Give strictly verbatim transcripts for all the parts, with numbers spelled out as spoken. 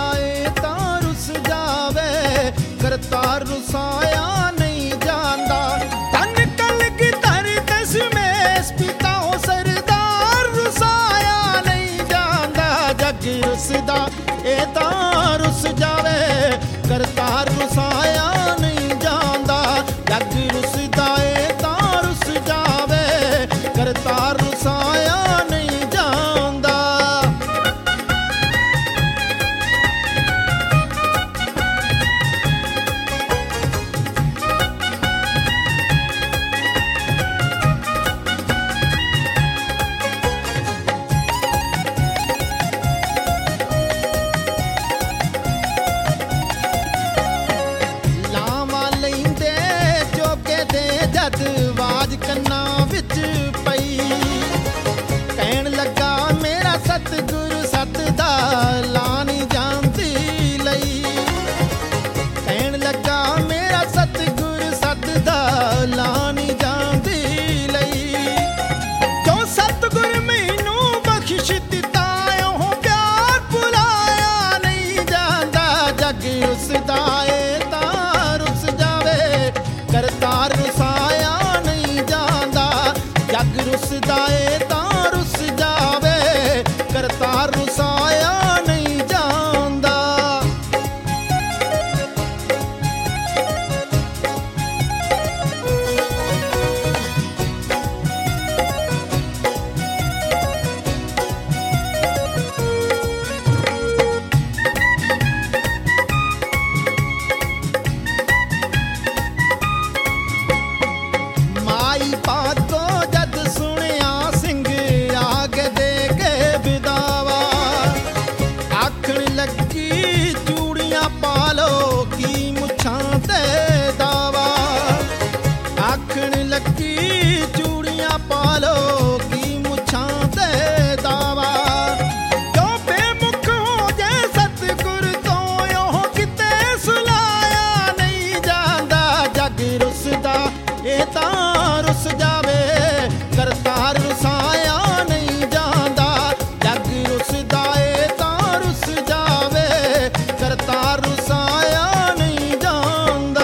ਏ ਤਾਂ ਰੁੱਸ ਜਾਵੇ, ਕਰਤਾਰ ਰੁਸਾਇਆ ਨਹੀਂ ਜਾਂਦਾ। ਧੰਨ ਕਲਗੀਧਰ ਦਸ਼ਮੇਸ਼ ਪਿਤਾ ਹੋ ਸਰਦਾਰ, ਰੁਸਾਇਆ ਨਹੀਂ ਜਾਂਦਾ। ਜੱਗ ਰੁੱਸਦਾ ਏ ਤਾਂ ਰੁੱਸ ਜਾਵੇ, ਕਰਤਾਰ ਰੁਸਾਇਆ ਨਹੀਂ ਜਾਂਦਾ। ਜੱਗ ਰੁੱਸਦਾ ਏ ਤਾਂ ਰੁੱਸ ਜਾਵੇ, ਕਰਤਾਰ ਰੁਸਾਇਆ ਨਹੀਂ ਜਾਂਦਾ। ਲਾਵਾਂ ਲੈਂਦੇ ਜੋਗੇ ਦੇ ਜਦ ਆਵਾਜ਼ ਕੰਨਾਂ ਵਿੱਚ ਪਈ, ਕਹਿਣ ਲੱਗਾ ਮੇਰਾ ਸਤਿਗੁਰੂ ਸਤ ਦਾ ਲਾ ਨਹੀਂ ਜਾਂਦੀ ਲਈ। ਕਹਿਣ ਲੱਗਾ ਮੇਰਾ ਸਤਿਗੁਰੂ ਸਤ ਦਾ ਲਾ ਨਹੀਂ ਜਾਂਦੀ ਲਈ। ਜੋ ਸਤਿਗੁਰ ਮੈਨੂੰ ਬਖਸ਼ ਦਿੱਤਾ ਉਹ ਪਿਆਰ ਭੁਲਾਇਆ ਨਹੀਂ ਜਾਂਦਾ। ਜੱਗ ਰੁੱਸਦਾ ਏ ਤਾਂ ਰੁੱਸ ਜਾਵੇ, ਕਰਤਾਰ ਰੁਸਾਇਆ ਨਹੀਂ ਜਾਂਦਾ। ਜੱਗ ਰੁੱਸਦਾ ਏ ਤਾਂ ਰੁੱਸ ਜਾਵੇ, ਕਰਤਾਰ ਰੁਸਾਇਆ ਨਹੀਂ ਜਾਂਦਾ। ਮਾਈ ਭਾਗੋ ਜਦ ਸੁਣਿਆ ਸਿੰਘ ਆਗ ਦੇ ਕੇ ਵਿਦਾਵਾ, ਆਖਣ ਲੱਗੀ ਚੂੜੀਆਂ ਪਾ ਲੋ ਕੀ ਮੁੱਛਾਂ ਤੇ ਦਾਵਾ। ਆਖਣ ਲੱਗੀ ਚੂੜੀਆਂ ਪਾ ਲੋ ਕੀ ਮੁੱਛਾਂ ਤੇ ਦਾਵਾ। ਜੋ ਬੇਮੁਖ ਹੋ ਜੇ ਸਤਿਗੁਰ ਤੋਂ ਉਹ ਕਿਤੇ ਸੁਲਾਇਆ ਨਹੀਂ ਜਾਂਦਾ। ਜੱਗ ਰੁੱਸਦਾ ਏ ਤਾਂ ਰੁੱਸ ਜਾਵੇ, ਕਰਤਾਰ ਰੁਸਾਇਆ ਨਹੀਂ ਜਾਂਦਾ। ਜੱਗ ਰੁੱਸਦਾ ਏ ਤਾਂ ਰੁੱਸ ਜਾਵੇ, ਕਰਤਾਰ ਰੁਸਾਇਆ ਨਹੀਂ ਜਾਂਦਾ।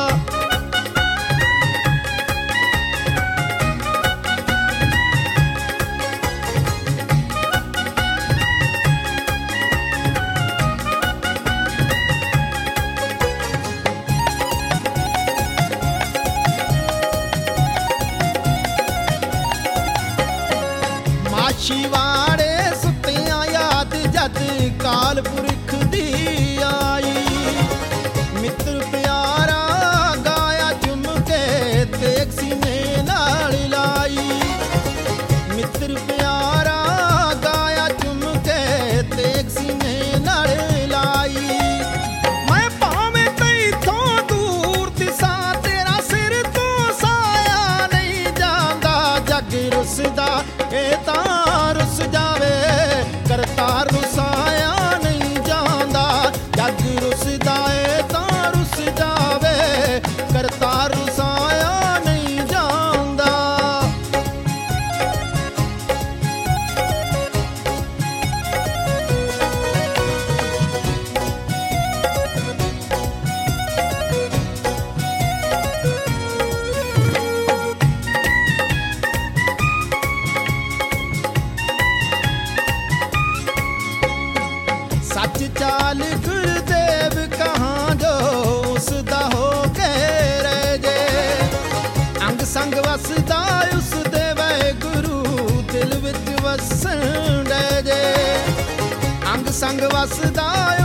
ਮਾਛੀਵਾੜੇ ਸੁੱਤਿਆਂ ਯਾਦ ਜਦ ਕਾਲ ਪੁਰਖ ਦੀ ਆਈ। ਮਿੱਤਰ ਪਿਆਰਾ ਗਾਇਆ ਚੁੰਮ ਕੇ ਤੇਗ ਸੀਨੇ ਨਾਲ ਲਾਈ। ਮਿੱਤਰ ਪਿਆਰਾ ਗਾਇਆ ਚੁੰਮ ਕੇ ਤੇਗ ਸੀਨੇ ਨਾਲ ਲਾਈ। ਮੈਂ ਭਾਵੇਂ ਤੈਥੋਂ ਦੂਰ ਦਿਸਾਂ ਤੇਰਾ ਸਿਰ ਤੋਂ ਸਾਇਆ ਨਹੀਂ ਜਾਂਦਾ। ਜੱਗ ਰੁੱਸਦਾ ਏ ਤਾਂ ਰੁੱਸ ਜਾਵੇ, ਕਰਤਾਰ ਰੁਸਾਇਆ ਨਹੀਂ ਜਾਂਦਾ। ਜੱਗ ਰੁੱਸਦਾ ਏ ਤਾਂ ਰੁੱਸ ਜਾਵੇ, ਕਰਤਾਰ ਰੁਸਾਇਆ ਨਹੀਂ ਜਾਂਦਾ। ਸੱਚ ਚਾਲ ਗੁਰਦੇਵ ਕਹਾਂ ਜੋ ਉਸਦਾ ਹੋ ਕੇ ਰਹਿ ਜੇ। ਅੰਗ ਸੰਗ ਵਸਦਾ ਉਸਦੇ ਵਾਹਿਗੁਰੂ ਦਿਲ ਵਿੱਚ ਵਸਣ ਰਹਿ ਜੇ। ਅੰਗ ਸੰਗ ਵਸਦਾ